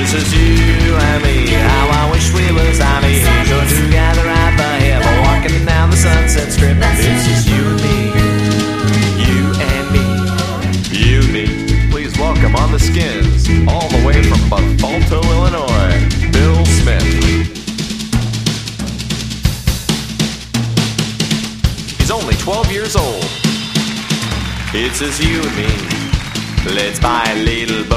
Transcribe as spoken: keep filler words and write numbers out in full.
This is you and me. How I wish we was happy. Go together at the hip, walking down the Sunset Strip. This is you and me. You and me. You and me. Please welcome on the Skins, all the way from Buffalo, Illinois, Bill Smith. He's only twelve years old. It's just you and me. Let's buy a little boat.